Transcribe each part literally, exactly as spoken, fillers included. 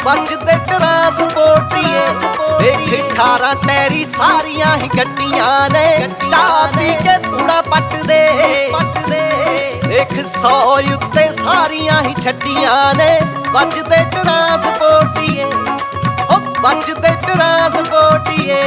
बजदे ट्रांसपोर्टिए देख अठारह टैरी सारियां ही गड्डियां ने चाह पी के तूड़ा पट दे देख सौ उत्ते सारियां ही छड्डियां ने बजदे ट्रांसपोर्टिए ओ बजदे ट्रांसपोर्टिए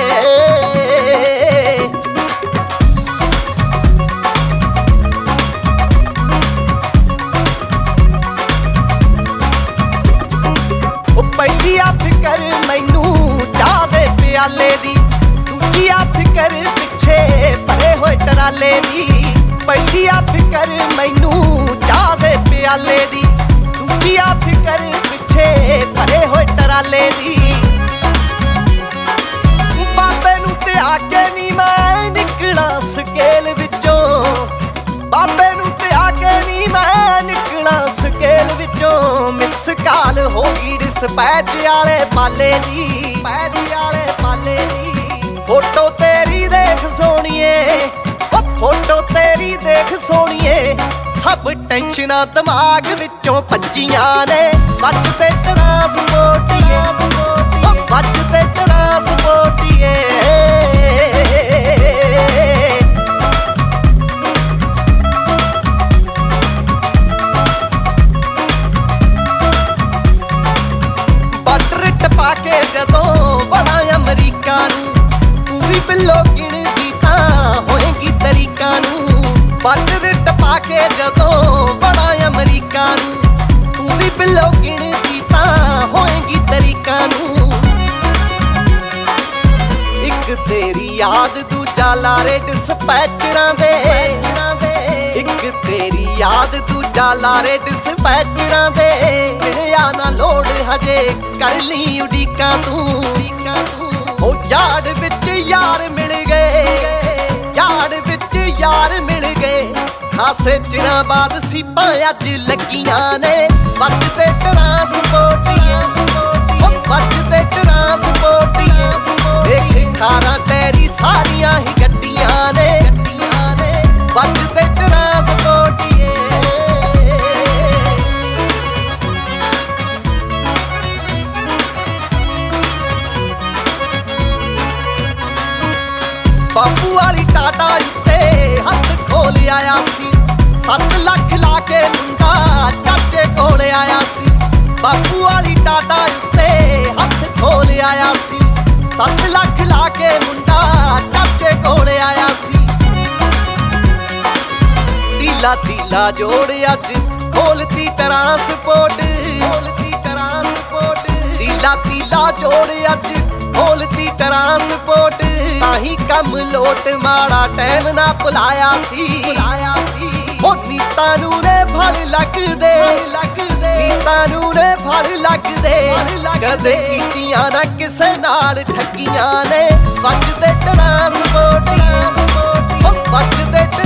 पहली आ फिकर मैनू चाह दे प्याले दी दूजी आ फिकर पिछे भरे होए टराले दी पहली आ फिकर मैनू चाह दे प्याले दी दूजी आ फिकर पिछे भरे होए टराले दी बाबे नू ते आके नी मैं निकला स्केल विचों बाबे नू ते आके नी मैं निकला स्केल विचों मिस काल हो गई डिस्पैच आले पाले दी पैच आले पाले दी फोटो तेरी देख सोनिए ओ फोटो तेरी देख सोनिए सब टेंशना दिमाग विचों भज्जियां ने बजदे ट्रांसपोर्टिए ओ बजदे ट्रांसपोर्टिए के जदों बड़ा अमरीका नू तू भी बिलो गिणदी तां होएगी तरीका नू बटर टपा के जदों बड़ा अमरीका नू तू भी बिलो गिणदी तां होएगी तरीका नू एक तेरी याद दूजा लारे डिस्पैचरां दे एक तेरी याद दूजा लारे डिस्पैचरां दे मिलिया ना लोड़ हजे कर ली उड़ीका तू ओ यार विच यार मिल गए यार विच यार मिल गए खासे चिरां बाद सीपां अज लगियां ने बजदे ट्रांसपोर्टिए ओ बजदे ट्रांसपोर्टिए देख अठारह टैरी सारियां ही गड्डियां ने बजदे ट्रांसपोर्टिए बापू वाली टाटा उत्ते हथ खोल आया सी सत्त लख ला के मुंडा चाचे कोल आया सी बापू वाली टाटा उत्ते हथ खोल आया सी सत्त लख ला के मुंडा चाचे कोल आया सी तीला तीला जोड़ अज खोलती ट्रांसपोर्ट खोलती ट्रांसपोर्ट तीला तीला जोड़ अज खोलती ट्रांसपोर्ट ताही कम लोट माड़ा टाइम ना भुलाया सी भुलाया सी ओ नीता नू रे फल लगदे लगदे नीता नू रे फल लगदे कदे कीतियां ना किसे नाल ठगियां ने बजदे ट्रांसपोर्टिए ओ बजदे